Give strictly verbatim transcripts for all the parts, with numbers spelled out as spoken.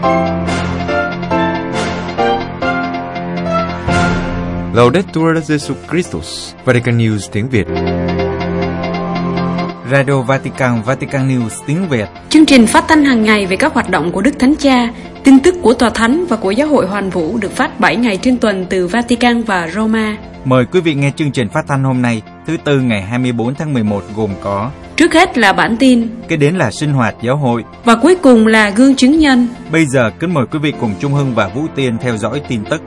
Laudetur Jesus Christus, Vatican News tiếng Việt. Radio Vatican, Vatican News tiếng Việt. Chương trình phát thanh hàng ngày về các hoạt động của Đức Thánh Cha, tin tức của Tòa Thánh và của Giáo hội Hoàn Vũ được phát bảy ngày trên tuần từ Vatican và Roma. Mời quý vị nghe chương trình phát thanh hôm nay, thứ Tư ngày hai mươi bốn tháng mười một gồm có: trước hết là bản tin, kế đến là sinh hoạt giáo hội và cuối cùng là gương chứng nhân. Bây giờ kính mời quý vị cùng Trung Hưng và Vũ Tiên theo dõi tin tức.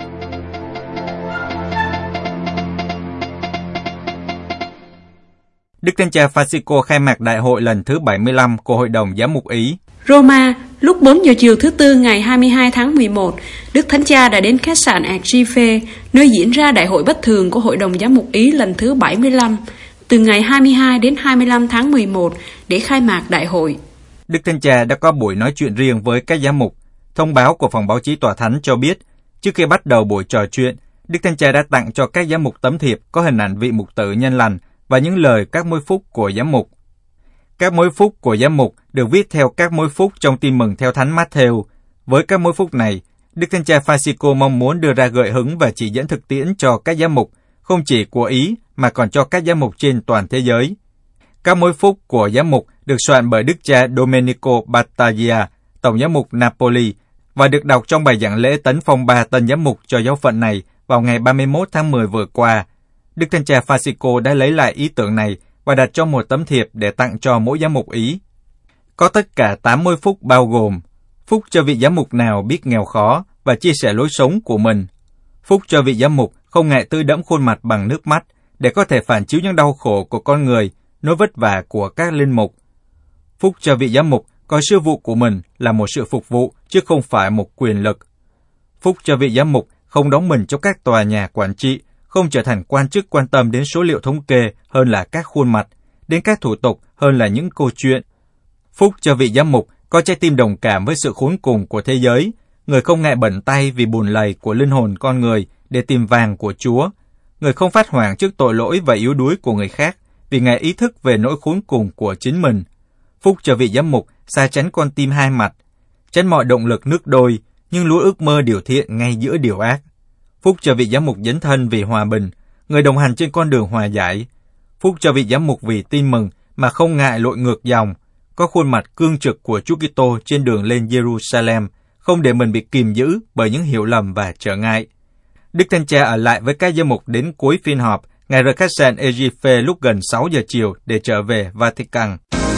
Đức Thánh Cha Francisco khai mạc đại hội lần thứ bảy mươi lăm của Hội đồng Giám mục Ý. Roma, lúc bốn giờ chiều thứ Tư ngày hai mươi hai tháng mười một, Đức Thánh Cha đã đến khách sạn Argife, nơi diễn ra đại hội bất thường của Hội đồng Giám mục Ý lần thứ bảy mươi lăm, từ ngày hai mươi hai đến hai mươi lăm tháng mười một để khai mạc đại hội. Đức Thánh Cha đã có buổi nói chuyện riêng với các giám mục. Thông báo của phòng báo chí Tòa Thánh cho biết, trước khi bắt đầu buổi trò chuyện, Đức Thánh Cha đã tặng cho các giám mục tấm thiệp có hình ảnh vị mục tử nhân lành và những lời các mối phúc của giám mục. Các mối phúc của giám mục được viết theo các mối phúc trong Tin mừng theo Thánh Matthew. Với các mối phúc này, Đức Thánh Cha Francisco mong muốn đưa ra gợi hứng và chỉ dẫn thực tiễn cho các giám mục, không chỉ của Ý mà còn cho các giám mục trên toàn thế giới. Các mối phúc của giám mục được soạn bởi Đức cha Domenico Battaglia, tổng giám mục Napoli, và được đọc trong bài giảng lễ tấn phong ba tân giám mục cho giáo phận này vào ngày ba mươi mốt tháng mười vừa qua. Đức Thánh Cha Francisco đã lấy lại ý tưởng này và đặt trong một tấm thiệp để tặng cho mỗi giám mục Ý. Có tất cả tám mươi phúc bao gồm: phúc cho vị giám mục nào biết nghèo khó và chia sẻ lối sống của mình; phúc cho vị giám mục không ngại tươi đẫm khuôn mặt bằng nước mắt để có thể phản chiếu những đau khổ của con người, nỗi vất vả của các linh mục; phúc cho vị giám mục coi sư vụ của mình là một sự phục vụ chứ không phải một quyền lực; phúc cho vị giám mục không đóng mình trong các tòa nhà quản trị, không trở thành quan chức quan tâm đến số liệu thống kê hơn là các khuôn mặt, đến các thủ tục hơn là những câu chuyện; phúc cho vị giám mục có trái tim đồng cảm với sự khốn cùng của thế giới, người không ngại bẩn tay vì bùn lầy của linh hồn con người để tìm vàng của Chúa, người không phát hoảng trước tội lỗi và yếu đuối của người khác vì ngài ý thức về nỗi khốn cùng của chính mình; phúc cho vị giám mục xa tránh con tim hai mặt, tránh mọi động lực nước đôi nhưng luôn ước mơ điều thiện ngay giữa điều ác; phúc cho vị giám mục dấn thân vì hòa bình, người đồng hành trên con đường hòa giải; phúc cho vị giám mục vì tin mừng mà không ngại lội ngược dòng, có khuôn mặt cương trực của Chúa Kitô trên đường lên Jerusalem, không để mình bị kìm giữ bởi những hiểu lầm và trở ngại. Đức Thánh Cha ở lại với các giám mục đến cuối phiên họp, ngài rời khách sạn Argife lúc gần sáu giờ chiều để trở về Vatican.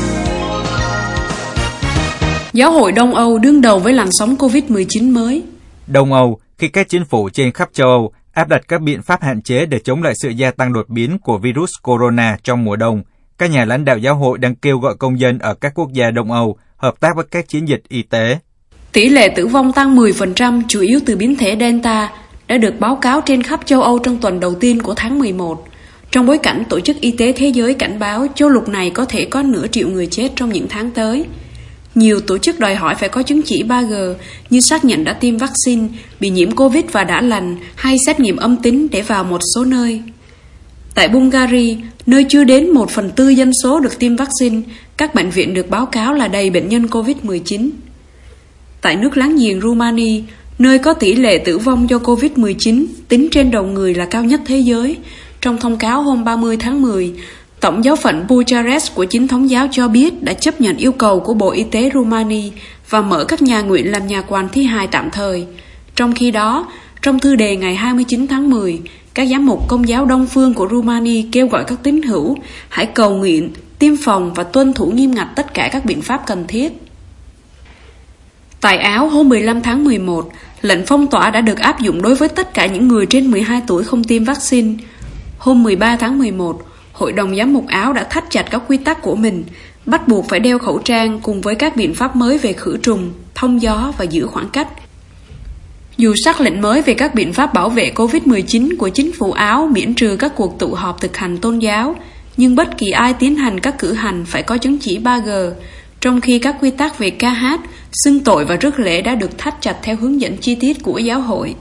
Giáo hội Đông Âu đương đầu với làn sóng covid mười chín mới. Đông Âu, khi các chính phủ trên khắp châu Âu áp đặt các biện pháp hạn chế để chống lại sự gia tăng đột biến của virus corona trong mùa đông, các nhà lãnh đạo giáo hội đang kêu gọi công dân ở các quốc gia Đông Âu hợp tác với các chiến dịch y tế. Tỷ lệ tử vong tăng mười phần trăm chủ yếu từ biến thể Delta đã được báo cáo trên khắp châu Âu trong tuần đầu tiên của tháng mười một, trong bối cảnh Tổ chức Y tế Thế giới cảnh báo châu lục này có thể có nửa triệu người chết trong những tháng tới. Nhiều tổ chức đòi hỏi phải có chứng chỉ ba G như xác nhận đã tiêm vaccine, bị nhiễm Covid và đã lành, hay xét nghiệm âm tính để vào một số nơi. Tại Bulgaria, nơi chưa đến một phần tư dân số được tiêm vaccine, các bệnh viện được báo cáo là đầy bệnh nhân covid mười chín. Tại nước láng giềng Romania, nơi có tỷ lệ tử vong do covid mười chín tính trên đầu người là cao nhất thế giới, trong thông cáo hôm ba mươi tháng mười, Tổng giáo phận Bucharest của Chính thống giáo cho biết đã chấp nhận yêu cầu của Bộ Y tế Romania và mở các nhà nguyện làm nhà quan thi hài tạm thời. Trong khi đó, trong thư đề ngày hai mươi chín tháng mười, các giám mục Công giáo Đông phương của Romania kêu gọi các tín hữu hãy cầu nguyện, tiêm phòng và tuân thủ nghiêm ngặt tất cả các biện pháp cần thiết. Tại Áo, hôm mười lăm tháng mười một, lệnh phong tỏa đã được áp dụng đối với tất cả những người trên mười hai tuổi không tiêm vaccine. Hôm mười ba tháng mười một, Hội đồng Giám mục Áo đã thắt chặt các quy tắc của mình, bắt buộc phải đeo khẩu trang cùng với các biện pháp mới về khử trùng, thông gió và giữ khoảng cách. Dù sắc lệnh mới về các biện pháp bảo vệ covid mười chín của chính phủ Áo miễn trừ các cuộc tụ họp thực hành tôn giáo, nhưng bất kỳ ai tiến hành các cử hành phải có chứng chỉ ba G, trong khi các quy tắc về ca hát, xưng tội và rước lễ đã được thắt chặt theo hướng dẫn chi tiết của giáo hội.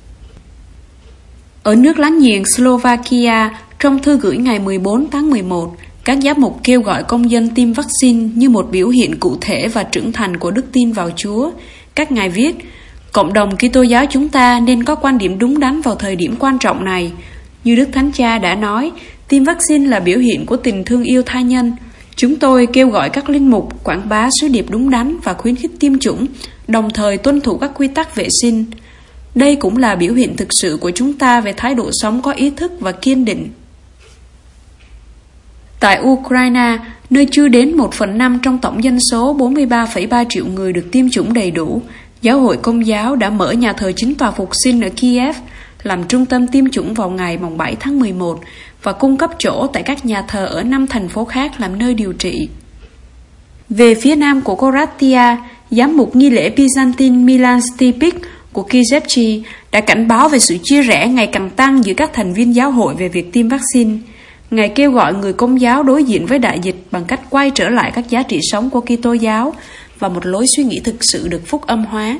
Ở nước láng giềng Slovakia, trong thư gửi ngày mười bốn tháng mười một, các giám mục kêu gọi công dân tiêm vaccine như một biểu hiện cụ thể và trưởng thành của đức tin vào Chúa, Các ngài viết, cộng đồng Kitô giáo chúng ta nên có quan điểm đúng đắn vào thời điểm quan trọng này. Như Đức Thánh Cha đã nói, tiêm vaccine là biểu hiện của tình thương yêu tha nhân. Chúng tôi kêu gọi các linh mục quảng bá sứ điệp đúng đắn và khuyến khích tiêm chủng, đồng thời tuân thủ các quy tắc vệ sinh. Đây cũng là biểu hiện thực sự của chúng ta về thái độ sống có ý thức và kiên định. Tại Ukraine, nơi chưa đến một phần năm trong tổng dân số bốn mươi ba phẩy ba triệu người được tiêm chủng đầy đủ, Giáo hội Công giáo đã mở nhà thờ Chính tòa Phục sinh ở Kiev làm trung tâm tiêm chủng vào ngày bảy tháng mười một và cung cấp chỗ tại các nhà thờ ở năm thành phố khác làm nơi điều trị. Về phía nam của Goratia, giám mục nghi lễ Byzantine Milan Stipik của Kizevchi đã cảnh báo về sự chia rẽ ngày càng tăng giữa các thành viên giáo hội về việc tiêm vaccine. Ngài kêu gọi người Công giáo đối diện với đại dịch bằng cách quay trở lại các giá trị sống của Kitô giáo và một lối suy nghĩ thực sự được phúc âm hóa.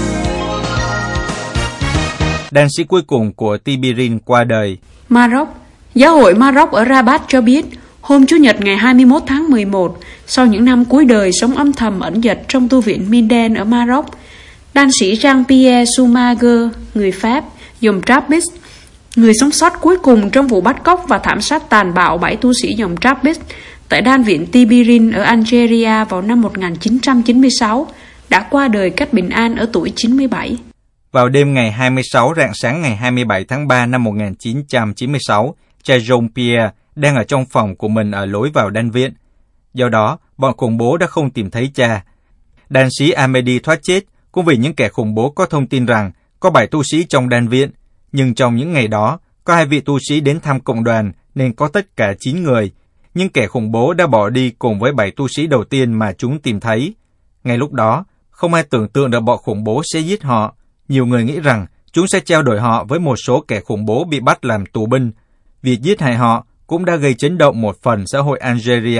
Đan sĩ cuối cùng của Tibirin qua đời. Maroc. Giáo hội Maroc ở Rabat cho biết, hôm Chủ nhật ngày hai mươi mốt tháng mười một, sau những năm cuối đời sống âm thầm ẩn dật trong tu viện Minden ở Maroc, đan sĩ Jean-Pierre Soumager, người Pháp, dòng Trappist, người sống sót cuối cùng trong vụ bắt cóc và thảm sát tàn bạo bảy tu sĩ dòng Trappist tại đan viện Tibirin ở Algeria vào năm một nghìn chín trăm chín mươi sáu, đã qua đời cách bình an ở tuổi chín mươi bảy. Vào đêm ngày hai mươi sáu rạng sáng ngày hai mươi bảy tháng ba năm một nghìn chín trăm chín mươi sáu, cha Jean-Pierre đang ở trong phòng của mình ở lối vào đan viện. Do đó, bọn khủng bố đã không tìm thấy cha. Đan sĩ Amedi thoát chết cũng vì những kẻ khủng bố có thông tin rằng có bảy tu sĩ trong đan viện, nhưng trong những ngày đó, có hai vị tu sĩ đến thăm cộng đoàn nên có tất cả chín người. Nhưng kẻ khủng bố đã bỏ đi cùng với bảy tu sĩ đầu tiên mà chúng tìm thấy. Ngay lúc đó, không ai tưởng tượng được bọn khủng bố sẽ giết họ. Nhiều người nghĩ rằng chúng sẽ trao đổi họ với một số kẻ khủng bố bị bắt làm tù binh. Việc giết hại họ cũng đã gây chấn động một phần xã hội Algeria.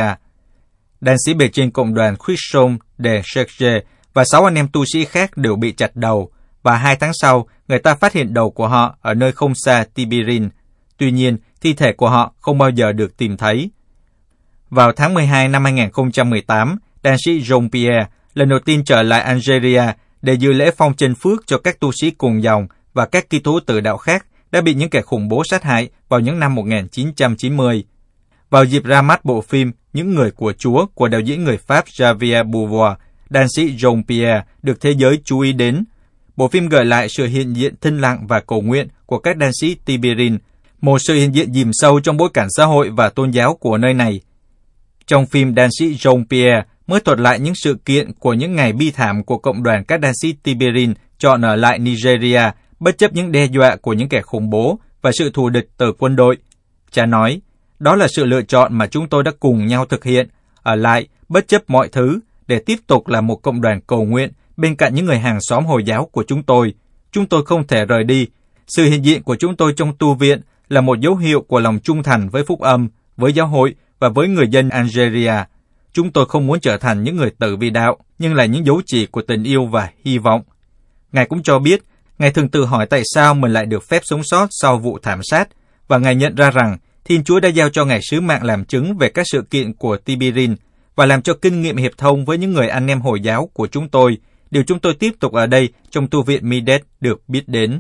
Đan sĩ bề trên cộng đoàn Christian de Cherche và sáu anh em tu sĩ khác đều bị chặt đầu, và hai tháng sau, người ta phát hiện đầu của họ ở nơi không xa Tibirin. Tuy nhiên, thi thể của họ không bao giờ được tìm thấy. Vào tháng mười hai năm hai nghìn không trăm mười tám, đan sĩ Jean-Pierre lần đầu tiên trở lại Algeria để dự lễ phong chân phước cho các tu sĩ cùng dòng và các Kitô tử đạo khác đã bị những kẻ khủng bố sát hại vào những năm một nghìn chín trăm chín mươi. Vào dịp ra mắt bộ phim Những người của Chúa của đạo diễn người Pháp Javier Beauvoir, đan sĩ Jean-Pierre được thế giới chú ý đến. Bộ phim gợi lại sự hiện diện thinh lặng và cầu nguyện của các đan sĩ Tibirin, một sự hiện diện dìm sâu trong bối cảnh xã hội và tôn giáo của nơi này. Trong phim, đan sĩ Jean-Pierre mới thuật lại những sự kiện của những ngày bi thảm của cộng đoàn các đan sĩ Tibirin chọn ở lại Nigeria, bất chấp những đe dọa của những kẻ khủng bố và sự thù địch từ quân đội. Cha nói, đó là sự lựa chọn mà chúng tôi đã cùng nhau thực hiện, ở lại bất chấp mọi thứ, để tiếp tục là một cộng đoàn cầu nguyện bên cạnh những người hàng xóm Hồi giáo của chúng tôi. Chúng tôi không thể rời đi. Sự hiện diện của chúng tôi trong tu viện là một dấu hiệu của lòng trung thành với phúc âm, với giáo hội và với người dân Algeria. Chúng tôi không muốn trở thành những người tử vì đạo, nhưng là những dấu chỉ của tình yêu và hy vọng. Ngài cũng cho biết, Ngài thường tự hỏi tại sao mình lại được phép sống sót sau vụ thảm sát, và Ngài nhận ra rằng Thiên Chúa đã giao cho Ngài sứ mạng làm chứng về các sự kiện của Tibirin và làm cho kinh nghiệm hiệp thông với những người anh em Hồi giáo của chúng tôi, điều chúng tôi tiếp tục ở đây trong tu viện Midet được biết đến.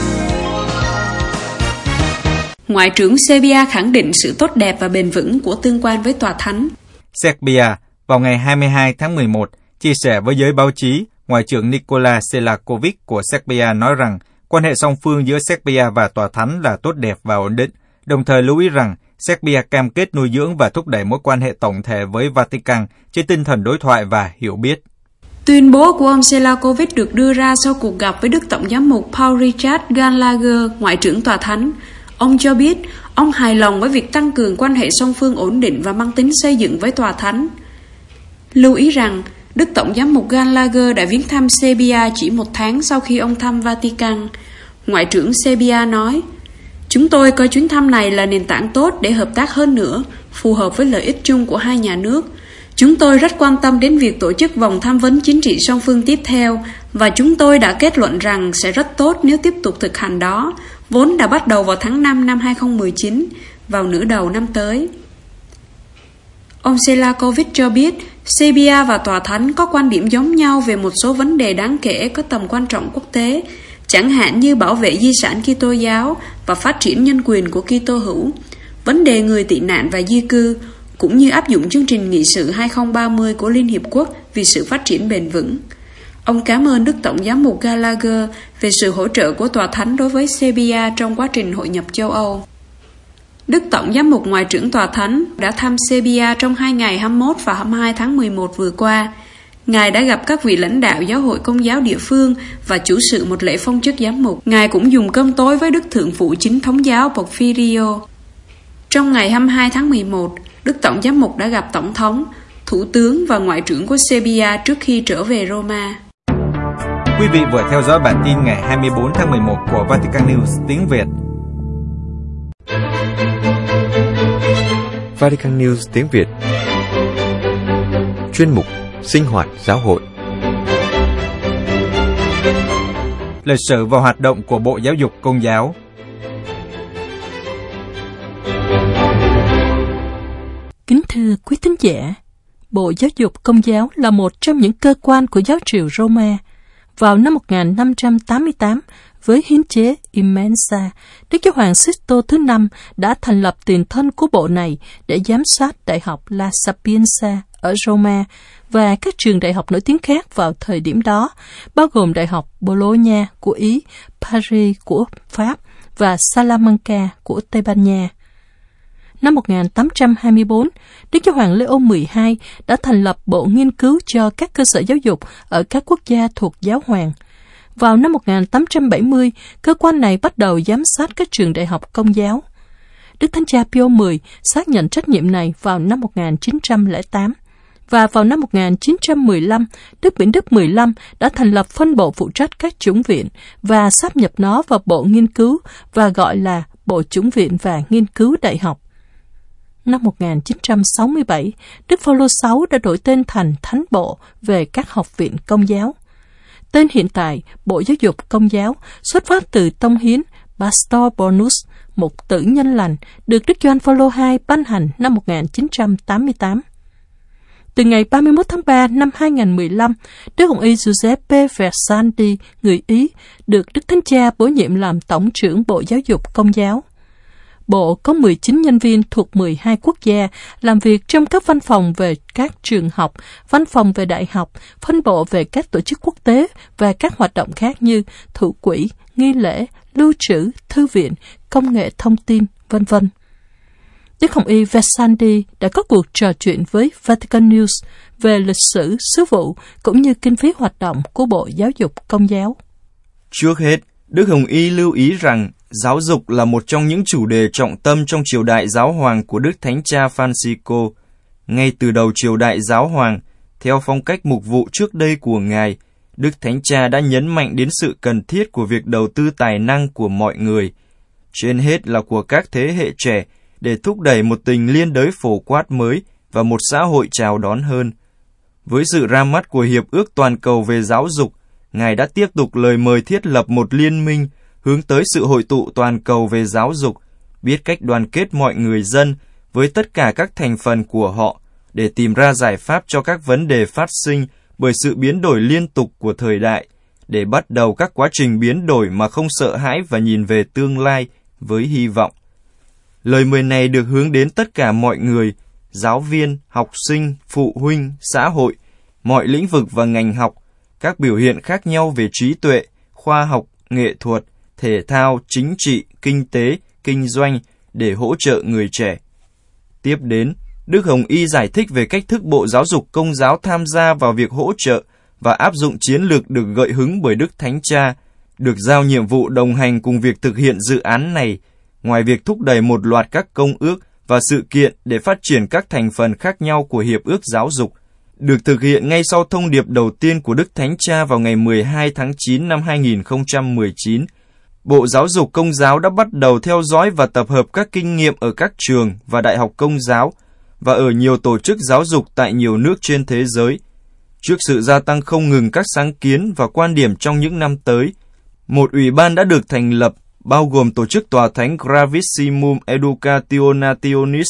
Ngoại trưởng Serbia khẳng định sự tốt đẹp và bền vững của tương quan với Tòa Thánh. Serbia, vào ngày hai mươi hai tháng mười một, chia sẻ với giới báo chí, Ngoại trưởng Nikola Selakovic của Serbia nói rằng quan hệ song phương giữa Serbia và Tòa Thánh là tốt đẹp và ổn định, đồng thời lưu ý rằng Serbia cam kết nuôi dưỡng và thúc đẩy mối quan hệ tổng thể với Vatican trên tinh thần đối thoại và hiểu biết. Tuyên bố của ông Selakovic được đưa ra sau cuộc gặp với Đức Tổng giám mục Paul Richard Gallagher, Ngoại trưởng Tòa Thánh. Ông cho biết ông hài lòng với việc tăng cường quan hệ song phương ổn định và mang tính xây dựng với Tòa Thánh. Lưu ý rằng, Đức Tổng giám mục Gallagher đã viếng thăm Serbia chỉ một tháng sau khi ông thăm Vatican. Ngoại trưởng Serbia nói, chúng tôi coi chuyến thăm này là nền tảng tốt để hợp tác hơn nữa, phù hợp với lợi ích chung của hai nhà nước. Chúng tôi rất quan tâm đến việc tổ chức vòng tham vấn chính trị song phương tiếp theo, và chúng tôi đã kết luận rằng sẽ rất tốt nếu tiếp tục thực hành đó, vốn đã bắt đầu vào tháng năm năm hai nghìn không trăm mười chín, vào nửa đầu năm tới. Ông Selakovic cho biết Serbia và Tòa Thánh có quan điểm giống nhau về một số vấn đề đáng kể có tầm quan trọng quốc tế, chẳng hạn như bảo vệ di sản Kitô giáo và phát triển nhân quyền của Kitô hữu, vấn đề người tị nạn và di cư, cũng như áp dụng chương trình nghị sự hai không ba không của Liên Hiệp Quốc vì sự phát triển bền vững. Ông cảm ơn Đức Tổng giám mục Gallagher về sự hỗ trợ của Tòa Thánh đối với Serbia trong quá trình hội nhập châu Âu. Đức Tổng giám mục Ngoại trưởng Tòa Thánh đã thăm Serbia trong hai ngày hai mươi mốt và hai mươi hai tháng mười một vừa qua. Ngài đã gặp các vị lãnh đạo giáo hội Công giáo địa phương và chủ sự một lễ phong chức giám mục. Ngài cũng dùng cơm tối với Đức Thượng phụ Chính thống giáo Porfirio. Trong ngày hai mươi hai tháng mười một, Đức Tổng giám mục đã gặp Tổng thống, Thủ tướng và Ngoại trưởng của Serbia trước khi trở về Roma. Quý vị vừa theo dõi bản tin ngày hai mươi bốn tháng mười một của Vatican News tiếng Việt. Vatican News tiếng Việt. Chuyên mục Sinh hoạt giáo hội. Lịch sử và hoạt động của Bộ Giáo dục Công giáo. Kính thưa quý thính giả, Bộ Giáo dục Công giáo là một trong những cơ quan của giáo triều Roma. Vào năm một nghìn năm trăm tám mươi tám, với hiến chế Immensa, Đức Giáo hoàng Sisto thứ năm đã thành lập tiền thân của bộ này để giám sát Đại học La Sapienza ở Roma và các trường đại học nổi tiếng khác vào thời điểm đó, bao gồm Đại học Bologna của Ý, Paris của Pháp và Salamanca của Tây Ban Nha. Năm một nghìn tám trăm hai mươi bốn, Đức Giáo hoàng Leo mười hai đã thành lập Bộ Nghiên cứu cho các cơ sở giáo dục ở các quốc gia thuộc giáo hoàng. Vào năm một nghìn tám trăm bảy mươi, cơ quan này bắt đầu giám sát các trường đại học Công giáo. Đức Thánh Cha Pio mười xác nhận trách nhiệm này vào năm một nghìn chín trăm lẻ tám. Và vào năm một nghìn chín trăm mười lăm, Đức Biển Đức mười lăm đã thành lập phân bộ phụ trách các chủng viện và sáp nhập nó vào Bộ Nghiên cứu và gọi là Bộ Chủng viện và Nghiên cứu Đại học. Năm một nghìn chín trăm sáu mươi bảy, Đức Phaolô thứ sáu đã đổi tên thành Thánh Bộ về các học viện Công giáo. Tên hiện tại, Bộ Giáo dục Công giáo, xuất phát từ tông hiến Pastor Bonus, mục tử nhân lành, được Đức Gioan Phaolô thứ hai ban hành năm một nghìn chín trăm tám mươi tám. Từ ngày ba mươi mốt tháng ba năm hai nghìn mười lăm, Đức Hồng y Giuseppe Versanti, người Ý, được Đức Thánh Cha bổ nhiệm làm Tổng trưởng Bộ Giáo dục Công giáo. Bộ có mười chín nhân viên thuộc mười hai quốc gia làm việc trong các văn phòng về các trường học, văn phòng về đại học, phân bộ về các tổ chức quốc tế và các hoạt động khác như thủ quỹ, nghi lễ, lưu trữ, thư viện, công nghệ thông tin, vân vân. Đức Hồng y Versanti đã có cuộc trò chuyện với Vatican News về lịch sử, sứ vụ cũng như kinh phí hoạt động của Bộ Giáo dục Công giáo. Trước hết, Đức Hồng y lưu ý rằng giáo dục là một trong những chủ đề trọng tâm trong triều đại giáo hoàng của Đức Thánh Cha Francisco. Ngay từ đầu triều đại giáo hoàng, theo phong cách mục vụ trước đây của Ngài, Đức Thánh Cha đã nhấn mạnh đến sự cần thiết của việc đầu tư tài năng của mọi người, trên hết là của các thế hệ trẻ, để thúc đẩy một tình liên đới phổ quát mới và một xã hội chào đón hơn. Với sự ra mắt của Hiệp ước Toàn cầu về giáo dục, Ngài đã tiếp tục lời mời thiết lập một liên minh hướng tới sự hội tụ toàn cầu về giáo dục, biết cách đoàn kết mọi người dân với tất cả các thành phần của họ để tìm ra giải pháp cho các vấn đề phát sinh bởi sự biến đổi liên tục của thời đại, để bắt đầu các quá trình biến đổi mà không sợ hãi và nhìn về tương lai với hy vọng. Lời mời này được hướng đến tất cả mọi người, giáo viên, học sinh, phụ huynh, xã hội, mọi lĩnh vực và ngành học, các biểu hiện khác nhau về trí tuệ, khoa học, nghệ thuật, thể thao, chính trị, kinh tế, kinh doanh để hỗ trợ người trẻ. Tiếp đến, Đức Hồng y giải thích về cách thức Bộ Giáo dục Công giáo tham gia vào việc hỗ trợ và áp dụng chiến lược được gợi hứng bởi Đức Thánh Cha, được giao nhiệm vụ đồng hành cùng việc thực hiện dự án này, ngoài việc thúc đẩy một loạt các công ước và sự kiện để phát triển các thành phần khác nhau của Hiệp ước Giáo dục, được thực hiện ngay sau thông điệp đầu tiên của Đức Thánh Cha vào ngày mười hai tháng chín năm hai nghìn không trăm mười chín. Bộ Giáo dục Công giáo đã bắt đầu theo dõi và tập hợp các kinh nghiệm ở các trường và đại học Công giáo và ở nhiều tổ chức giáo dục tại nhiều nước trên thế giới. Trước sự gia tăng không ngừng các sáng kiến và quan điểm trong những năm tới, một ủy ban đã được thành lập, bao gồm tổ chức Tòa Thánh Gravissimum Educationationis,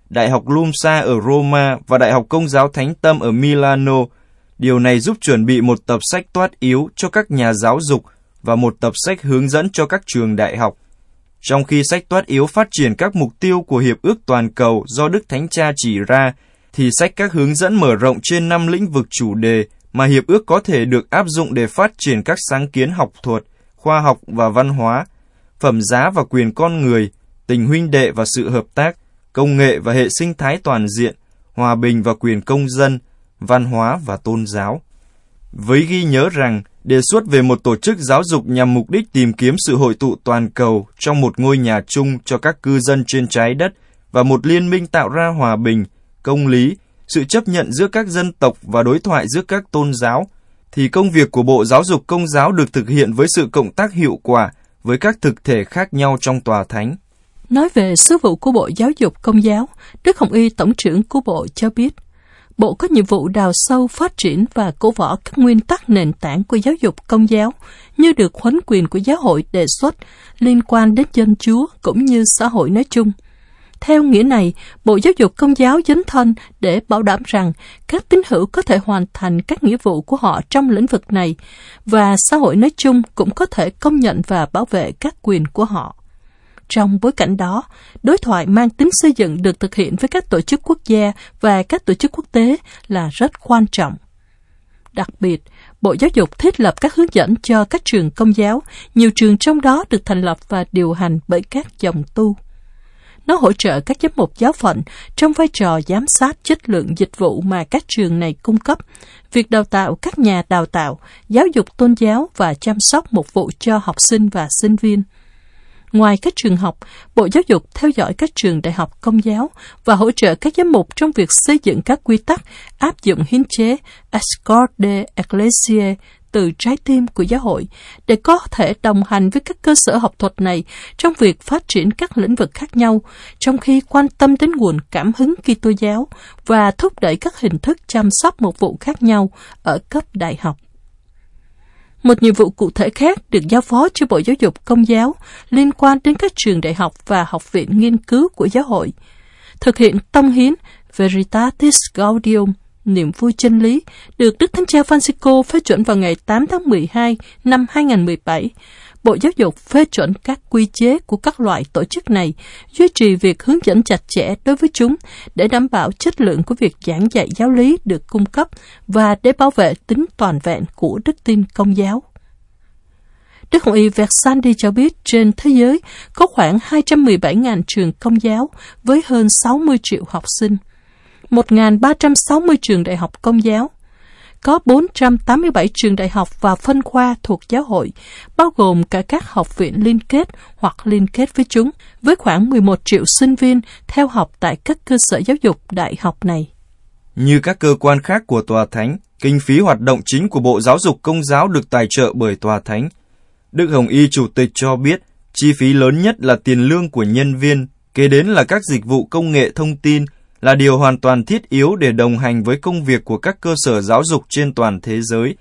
Đại học Lumsa ở Roma và Đại học Công giáo Thánh Tâm ở Milano. Điều này giúp chuẩn bị một tập sách toát yếu cho các nhà giáo dục và một tập sách hướng dẫn cho các trường đại học. Trong khi sách toát yếu phát triển các mục tiêu của Hiệp ước Toàn cầu do Đức Thánh Cha chỉ ra, thì sách các hướng dẫn mở rộng trên năm lĩnh vực chủ đề mà Hiệp ước có thể được áp dụng để phát triển các sáng kiến học thuật, khoa học và văn hóa, phẩm giá và quyền con người, tình huynh đệ và sự hợp tác, công nghệ và hệ sinh thái toàn diện, hòa bình và quyền công dân, văn hóa và tôn giáo. Với ghi nhớ rằng, đề xuất về một tổ chức giáo dục nhằm mục đích tìm kiếm sự hội tụ toàn cầu trong một ngôi nhà chung cho các cư dân trên trái đất và một liên minh tạo ra hòa bình, công lý, sự chấp nhận giữa các dân tộc và đối thoại giữa các tôn giáo, thì công việc của Bộ Giáo dục Công giáo được thực hiện với sự cộng tác hiệu quả với các thực thể khác nhau trong Tòa Thánh. Nói về sứ vụ của Bộ Giáo dục Công giáo, Đức Hồng Y Tổng trưởng của Bộ cho biết, Bộ có nhiệm vụ đào sâu, phát triển và cổ võ các nguyên tắc nền tảng của giáo dục Công giáo như được huấn quyền của giáo hội đề xuất liên quan đến dân Chúa cũng như xã hội nói chung. Theo nghĩa này, Bộ Giáo dục Công giáo dấn thân để bảo đảm rằng các tín hữu có thể hoàn thành các nghĩa vụ của họ trong lĩnh vực này và xã hội nói chung cũng có thể công nhận và bảo vệ các quyền của họ. Trong bối cảnh đó, đối thoại mang tính xây dựng được thực hiện với các tổ chức quốc gia và các tổ chức quốc tế là rất quan trọng. Đặc biệt, Bộ Giáo dục thiết lập các hướng dẫn cho các trường Công giáo, nhiều trường trong đó được thành lập và điều hành bởi các dòng tu. Nó hỗ trợ các giám mục giáo phận trong vai trò giám sát chất lượng dịch vụ mà các trường này cung cấp, việc đào tạo các nhà đào tạo, giáo dục tôn giáo và chăm sóc mục vụ cho học sinh và sinh viên. Ngoài các trường học, Bộ Giáo dục theo dõi các trường đại học Công giáo và hỗ trợ các giám mục trong việc xây dựng các quy tắc áp dụng hiến chế Escort de Ecclesiae từ trái tim của giáo hội để có thể đồng hành với các cơ sở học thuật này trong việc phát triển các lĩnh vực khác nhau, trong khi quan tâm đến nguồn cảm hứng Kitô giáo và thúc đẩy các hình thức chăm sóc mục vụ khác nhau ở cấp đại học. Một nhiệm vụ cụ thể khác được giao phó cho Bộ Giáo dục Công giáo liên quan đến các trường đại học và học viện nghiên cứu của giáo hội. Thực hiện tông hiến Veritatis Gaudium, niềm vui chân lý, được Đức Thánh Cha Francisco phê chuẩn vào ngày tám tháng mười hai năm hai nghìn không trăm mười bảy. Bộ Giáo dục phê chuẩn các quy chế của các loại tổ chức này, duy trì việc hướng dẫn chặt chẽ đối với chúng để đảm bảo chất lượng của việc giảng dạy giáo lý được cung cấp và để bảo vệ tính toàn vẹn của đức tin Công giáo. Đức Hồng Y Versandi cho biết trên thế giới có khoảng hai trăm mười bảy nghìn trường Công giáo với hơn sáu mươi triệu học sinh, một nghìn ba trăm sáu mươi trường đại học Công giáo. Có bốn trăm tám mươi bảy trường đại học và phân khoa thuộc giáo hội, bao gồm cả các học viện liên kết hoặc liên kết với chúng, với khoảng mười một triệu sinh viên theo học tại các cơ sở giáo dục đại học này. Như các cơ quan khác của Tòa Thánh, kinh phí hoạt động chính của Bộ Giáo dục Công giáo được tài trợ bởi Tòa Thánh. Đức Hồng Y Chủ tịch cho biết, chi phí lớn nhất là tiền lương của nhân viên, kế đến là các dịch vụ công nghệ thông tin, là điều hoàn toàn thiết yếu để đồng hành với công việc của các cơ sở giáo dục trên toàn thế giới.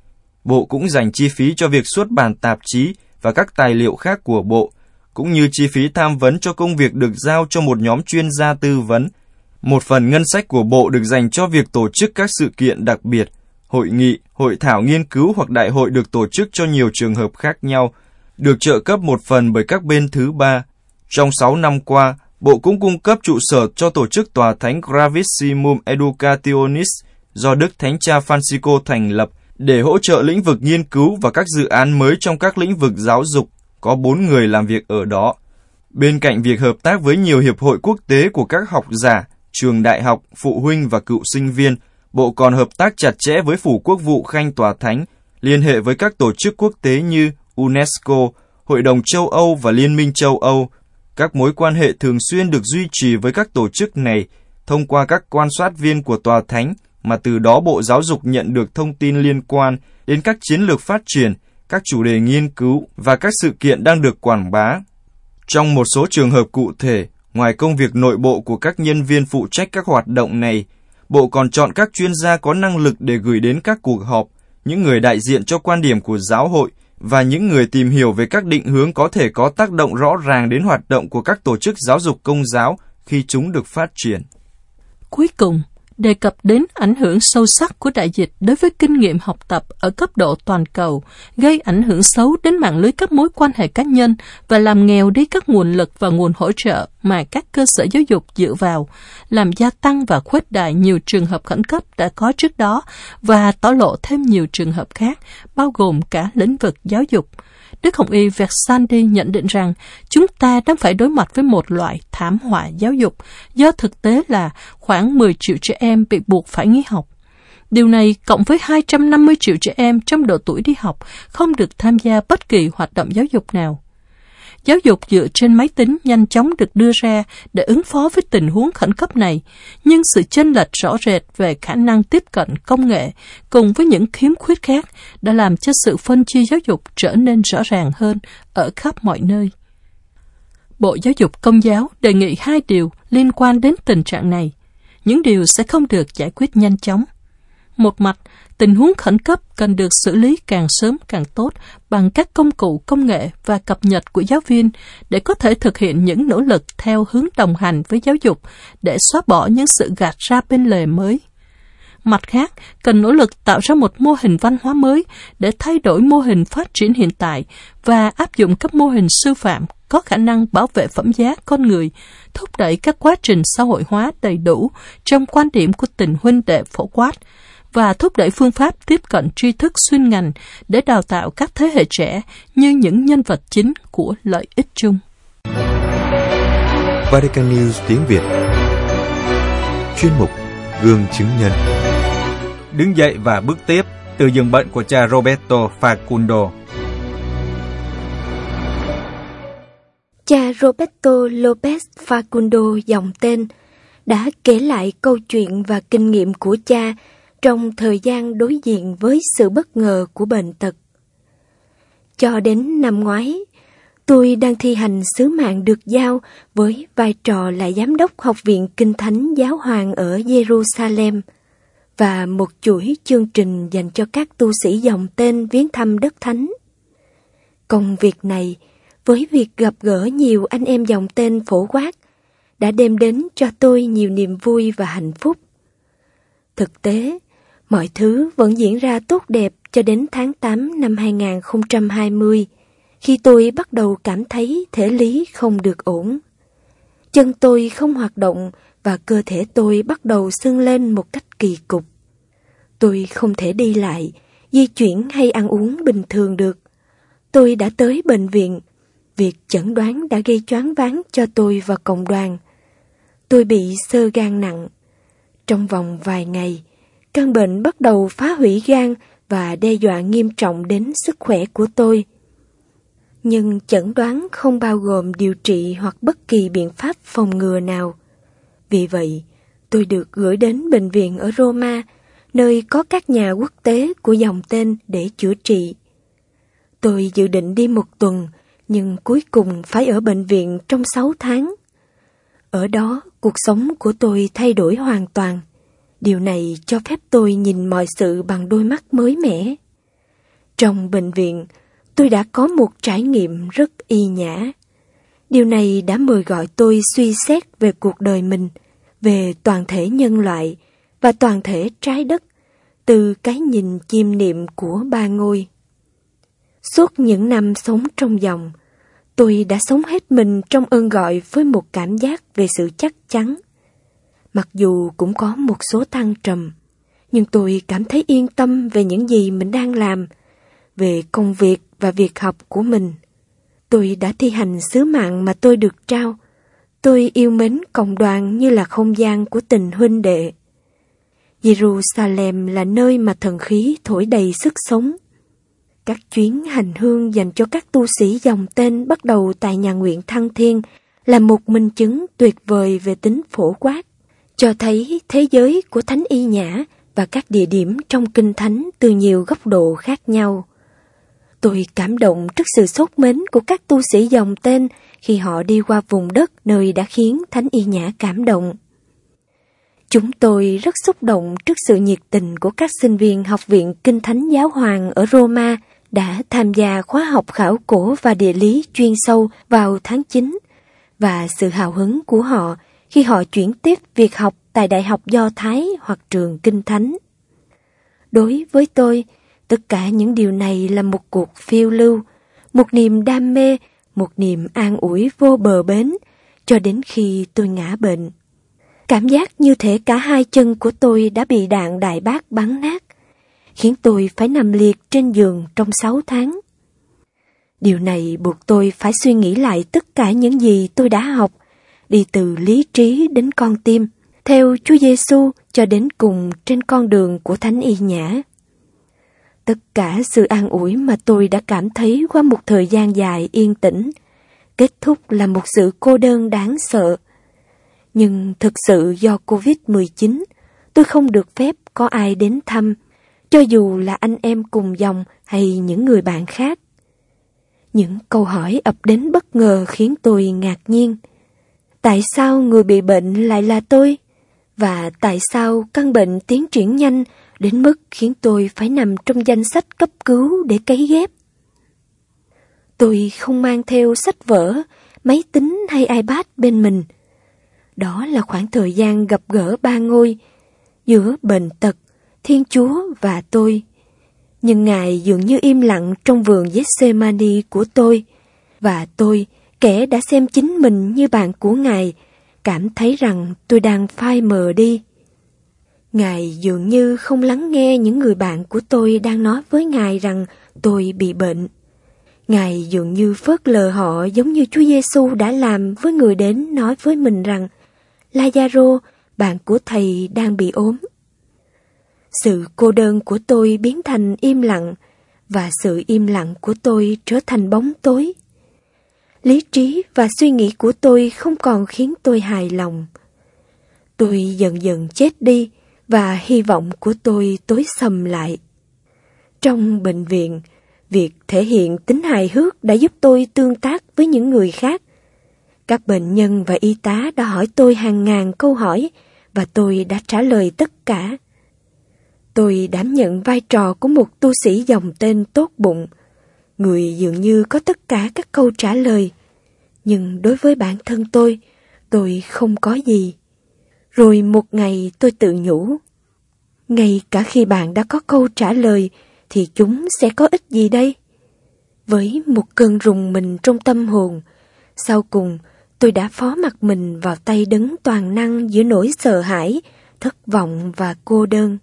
Bộ cũng dành chi phí cho việc xuất bản tạp chí và các tài liệu khác của Bộ, cũng như chi phí tham vấn cho công việc được giao cho một nhóm chuyên gia tư vấn. Một phần ngân sách của Bộ được dành cho việc tổ chức các sự kiện đặc biệt, hội nghị, hội thảo nghiên cứu hoặc đại hội được tổ chức cho nhiều trường hợp khác nhau, được trợ cấp một phần bởi các bên thứ ba. Trong sáu năm qua, Bộ cũng cung cấp trụ sở cho tổ chức Tòa Thánh Gravissimum Educationis do Đức Thánh Cha Francisco thành lập để hỗ trợ lĩnh vực nghiên cứu và các dự án mới trong các lĩnh vực giáo dục, có bốn người làm việc ở đó. Bên cạnh việc hợp tác với nhiều hiệp hội quốc tế của các học giả, trường đại học, phụ huynh và cựu sinh viên, Bộ còn hợp tác chặt chẽ với Phủ Quốc vụ Khanh Tòa Thánh, liên hệ với các tổ chức quốc tế như UNESCO, Hội đồng châu Âu và Liên minh châu Âu. Các mối quan hệ thường xuyên được duy trì với các tổ chức này thông qua các quan sát viên của Tòa Thánh, mà từ đó Bộ Giáo dục nhận được thông tin liên quan đến các chiến lược phát triển, các chủ đề nghiên cứu và các sự kiện đang được quảng bá. Trong một số trường hợp cụ thể, ngoài công việc nội bộ của các nhân viên phụ trách các hoạt động này, Bộ còn chọn các chuyên gia có năng lực để gửi đến các cuộc họp, những người đại diện cho quan điểm của giáo hội và những người tìm hiểu về các định hướng có thể có tác động rõ ràng đến hoạt động của các tổ chức giáo dục công giáo khi chúng được phát triển. Cuối cùng, đề cập đến ảnh hưởng sâu sắc của đại dịch đối với kinh nghiệm học tập ở cấp độ toàn cầu, gây ảnh hưởng xấu đến mạng lưới các mối quan hệ cá nhân và làm nghèo đi các nguồn lực và nguồn hỗ trợ mà các cơ sở giáo dục dựa vào, làm gia tăng và khuếch đại nhiều trường hợp khẩn cấp đã có trước đó và tỏ lộ thêm nhiều trường hợp khác, bao gồm cả lĩnh vực giáo dục. Đức Hồng Y Versandi nhận định rằng chúng ta đang phải đối mặt với một loại thảm họa giáo dục, do thực tế là khoảng mười triệu trẻ em bị buộc phải nghỉ học. Điều này cộng với hai trăm năm mươi triệu trẻ em trong độ tuổi đi học không được tham gia bất kỳ hoạt động giáo dục nào. Giáo dục dựa trên máy tính nhanh chóng được đưa ra để ứng phó với tình huống khẩn cấp này, nhưng sự chênh lệch rõ rệt về khả năng tiếp cận công nghệ cùng với những khiếm khuyết khác đã làm cho sự phân chia giáo dục trở nên rõ ràng hơn ở khắp mọi nơi. Bộ Giáo dục Công giáo đề nghị hai điều liên quan đến tình trạng này. Những điều sẽ không được giải quyết nhanh chóng. Một mặt, tình huống khẩn cấp cần được xử lý càng sớm càng tốt bằng các công cụ công nghệ và cập nhật của giáo viên để có thể thực hiện những nỗ lực theo hướng đồng hành với giáo dục để xóa bỏ những sự gạt ra bên lề mới. Mặt khác, cần nỗ lực tạo ra một mô hình văn hóa mới để thay đổi mô hình phát triển hiện tại và áp dụng các mô hình sư phạm có khả năng bảo vệ phẩm giá con người, thúc đẩy các quá trình xã hội hóa đầy đủ trong quan điểm của tình huynh đệ phổ quát, và thúc đẩy phương pháp tiếp cận tri thức xuyên ngành để đào tạo các thế hệ trẻ như những nhân vật chính của lợi ích chung. Vatican News tiếng Việt. Chuyên mục Gương chứng nhân. Đứng dậy và bước tiếp từ giường bệnh của cha Roberto Facundo. Cha Roberto Lopez Facundo dòng tên đã kể lại câu chuyện và kinh nghiệm của cha trong thời gian đối diện với sự bất ngờ của bệnh tật. Cho đến năm ngoái, tôi đang thi hành sứ mạng được giao với vai trò là giám đốc Học viện Kinh Thánh Giáo Hoàng ở Jerusalem và một chuỗi chương trình dành cho các tu sĩ dòng tên viếng thăm đất thánh. Công việc này, với việc gặp gỡ nhiều anh em dòng tên phổ quát, đã đem đến cho tôi nhiều niềm vui và hạnh phúc. Thực tế, mọi thứ vẫn diễn ra tốt đẹp cho đến tháng tám năm hai nghìn không trăm hai mươi, khi tôi bắt đầu cảm thấy thể lý không được ổn. Chân tôi không hoạt động và cơ thể tôi bắt đầu sưng lên một cách kỳ cục. Tôi không thể đi lại, di chuyển hay ăn uống bình thường được. Tôi đã tới bệnh viện. Việc chẩn đoán đã gây choáng váng cho tôi và cộng đoàn. Tôi bị xơ gan nặng. Trong vòng vài ngày, căn bệnh bắt đầu phá hủy gan và đe dọa nghiêm trọng đến sức khỏe của tôi. Nhưng chẩn đoán không bao gồm điều trị hoặc bất kỳ biện pháp phòng ngừa nào. Vì vậy, tôi được gửi đến bệnh viện ở Roma, nơi có các nhà quốc tế của dòng tên để chữa trị. Tôi dự định đi một tuần, nhưng cuối cùng phải ở bệnh viện trong sáu tháng. Ở đó, cuộc sống của tôi thay đổi hoàn toàn. Điều này cho phép tôi nhìn mọi sự bằng đôi mắt mới mẻ. Trong bệnh viện, tôi đã có một trải nghiệm rất y nhã. Điều này đã mời gọi tôi suy xét về cuộc đời mình, về toàn thể nhân loại và toàn thể trái đất, từ cái nhìn chiêm niệm của ba ngôi. Suốt những năm sống trong dòng, tôi đã sống hết mình trong ơn gọi với một cảm giác về sự chắc chắn. Mặc dù cũng có một số thăng trầm, nhưng tôi cảm thấy yên tâm về những gì mình đang làm, về công việc và việc học của mình. Tôi đã thi hành sứ mạng mà tôi được trao. Tôi yêu mến cộng đoàn như là không gian của tình huynh đệ. Jerusalem là nơi mà thần khí thổi đầy sức sống. Các chuyến hành hương dành cho các tu sĩ dòng tên bắt đầu tại nhà nguyện Thăng Thiên là một minh chứng tuyệt vời về tính phổ quát, cho thấy thế giới của thánh y nhã và các địa điểm trong kinh thánh từ nhiều góc độ khác nhau. Tôi cảm động trước sự sốt mến của các tu sĩ dòng tên khi họ đi qua vùng đất nơi đã khiến thánh y nhã cảm động. Chúng tôi rất xúc động trước sự nhiệt tình của các sinh viên Học viện Kinh Thánh Giáo Hoàng ở Roma đã tham gia khóa học khảo cổ và địa lý chuyên sâu vào tháng chín, và sự hào hứng của họ khi họ chuyển tiếp việc học tại Đại học Do Thái hoặc trường Kinh Thánh. Đối với tôi, tất cả những điều này là một cuộc phiêu lưu, một niềm đam mê, một niềm an ủi vô bờ bến, cho đến khi tôi ngã bệnh. Cảm giác như thể cả hai chân của tôi đã bị đạn đại bác bắn nát, khiến tôi phải nằm liệt trên giường trong sáu tháng. Điều này buộc tôi phải suy nghĩ lại tất cả những gì tôi đã học, đi từ lý trí đến con tim, theo Chúa Giêsu cho đến cùng trên con đường của Thánh Y Nhã. Tất cả sự an ủi mà tôi đã cảm thấy qua một thời gian dài yên tĩnh, kết thúc là một sự cô đơn đáng sợ. Nhưng thực sự do covid mười chín, tôi không được phép có ai đến thăm, cho dù là anh em cùng dòng hay những người bạn khác. Những câu hỏi ập đến bất ngờ khiến tôi ngạc nhiên. Tại sao người bị bệnh lại là tôi? Và tại sao căn bệnh tiến triển nhanh đến mức khiến tôi phải nằm trong danh sách cấp cứu để cấy ghép? Tôi không mang theo sách vở, máy tính hay iPad bên mình. Đó là khoảng thời gian gặp gỡ ba ngôi, giữa bệnh tật, Thiên Chúa và tôi. Nhưng Ngài dường như im lặng trong vườn Gethsemane của tôi, và tôi, kẻ đã xem chính mình như bạn của Ngài, cảm thấy rằng tôi đang phai mờ đi. Ngài dường như không lắng nghe những người bạn của tôi đang nói với Ngài rằng tôi bị bệnh. Ngài dường như phớt lờ họ, giống như Chúa Giêsu đã làm với người đến nói với mình rằng Lazaro, bạn của thầy, đang bị ốm. Sự cô đơn của tôi biến thành im lặng, và sự im lặng của tôi trở thành bóng tối. Lý trí và suy nghĩ của tôi không còn khiến tôi hài lòng. Tôi dần dần chết đi, và hy vọng của tôi tối sầm lại. Trong bệnh viện, việc thể hiện tính hài hước đã giúp tôi tương tác với những người khác. Các bệnh nhân và y tá đã hỏi tôi hàng ngàn câu hỏi, và tôi đã trả lời tất cả. Tôi đảm nhận vai trò của một tu sĩ dòng tên tốt bụng, người dường như có tất cả các câu trả lời. Nhưng đối với bản thân tôi, tôi không có gì. Rồi một ngày tôi tự nhủ, ngay cả khi bạn đã có câu trả lời, thì chúng sẽ có ích gì đây? Với một cơn rùng mình trong tâm hồn, sau cùng tôi đã phó mặc mình vào tay Đấng toàn năng giữa nỗi sợ hãi, thất vọng và cô đơn.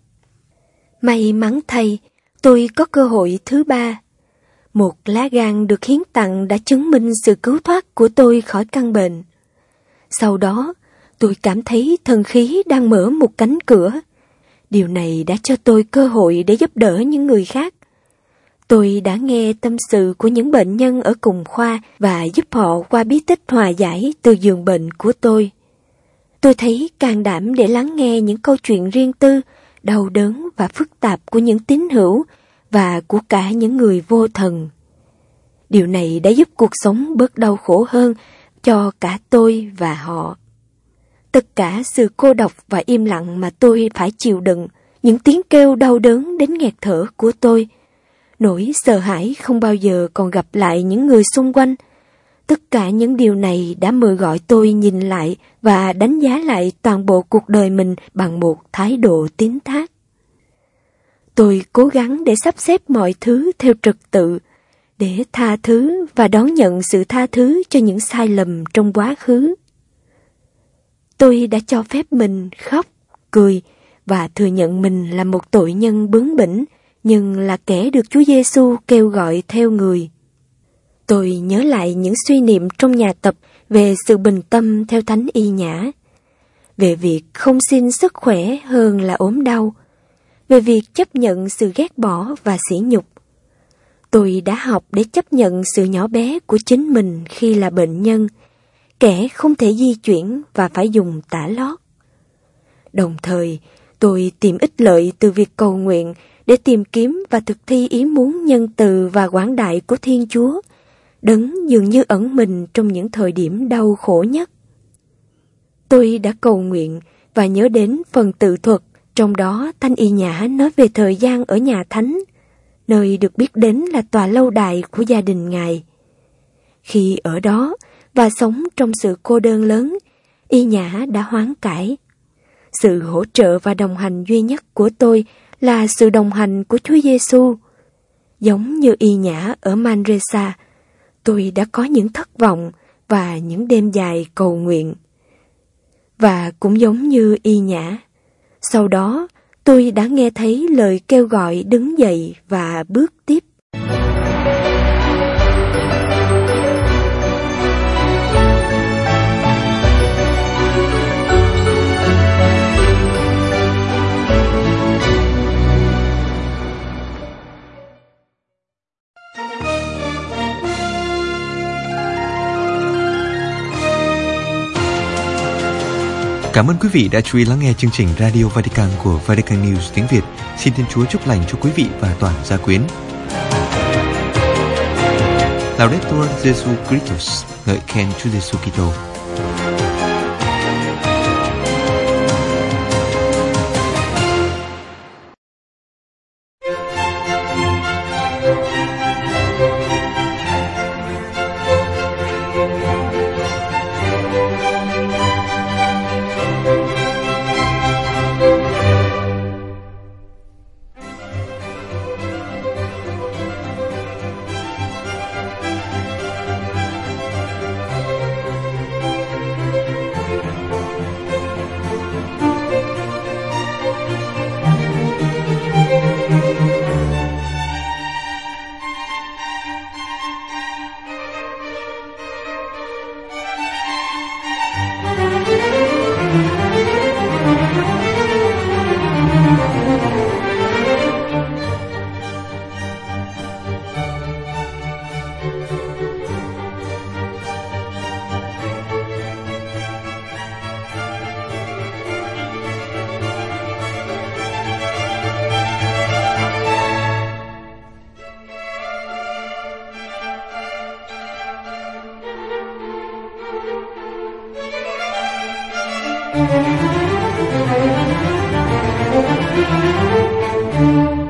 May mắn thay, tôi có cơ hội thứ ba. Một lá gan được hiến tặng đã chứng minh sự cứu thoát của tôi khỏi căn bệnh. Sau đó, tôi cảm thấy thần khí đang mở một cánh cửa. Điều này đã cho tôi cơ hội để giúp đỡ những người khác. Tôi đã nghe tâm sự của những bệnh nhân ở cùng khoa và giúp họ qua bí tích hòa giải từ giường bệnh của tôi. Tôi thấy can đảm để lắng nghe những câu chuyện riêng tư, đau đớn và phức tạp của những tín hữu và của cả những người vô thần. Điều này đã giúp cuộc sống bớt đau khổ hơn cho cả tôi và họ. Tất cả sự cô độc và im lặng mà tôi phải chịu đựng, những tiếng kêu đau đớn đến nghẹt thở của tôi, nỗi sợ hãi không bao giờ còn gặp lại những người xung quanh, tất cả những điều này đã mời gọi tôi nhìn lại và đánh giá lại toàn bộ cuộc đời mình bằng một thái độ tín thác. Tôi cố gắng để sắp xếp mọi thứ theo trật tự, để tha thứ và đón nhận sự tha thứ cho những sai lầm trong quá khứ. Tôi đã cho phép mình khóc, cười và thừa nhận mình là một tội nhân bướng bỉnh, nhưng là kẻ được Chúa Giêsu kêu gọi theo người. Tôi nhớ lại những suy niệm trong nhà tập về sự bình tâm theo Thánh Y Nhã, về việc không xin sức khỏe hơn là ốm đau, về việc chấp nhận sự ghét bỏ và sỉ nhục. Tôi đã học để chấp nhận sự nhỏ bé của chính mình khi là bệnh nhân, kẻ không thể di chuyển và phải dùng tả lót. Đồng thời, tôi tìm ích lợi từ việc cầu nguyện để tìm kiếm và thực thi ý muốn nhân từ và quảng đại của Thiên Chúa, Đấng dường như ẩn mình trong những thời điểm đau khổ nhất. Tôi đã cầu nguyện và nhớ đến phần tự thuật, trong đó Thánh Y Nhã nói về thời gian ở nhà thánh, nơi được biết đến là tòa lâu đài của gia đình Ngài. Khi ở đó và sống trong sự cô đơn lớn, Y Nhã đã hoán cải. Sự hỗ trợ và đồng hành duy nhất của tôi là sự đồng hành của Chúa Giêsu. Giống như Y Nhã ở Manresa, tôi đã có những thất vọng và những đêm dài cầu nguyện. Và cũng giống như Y Nhã, sau đó tôi đã nghe thấy lời kêu gọi đứng dậy và bước tiếp. Cảm ơn quý vị đã chú ý lắng nghe chương trình Radio Vatican của Vatican News tiếng Việt. Xin Thiên Chúa chúc lành cho quý vị và toàn gia quyến. Laudetur Jesu Christus, ngợi khen Chúa Giêsu Kitô. Thank you.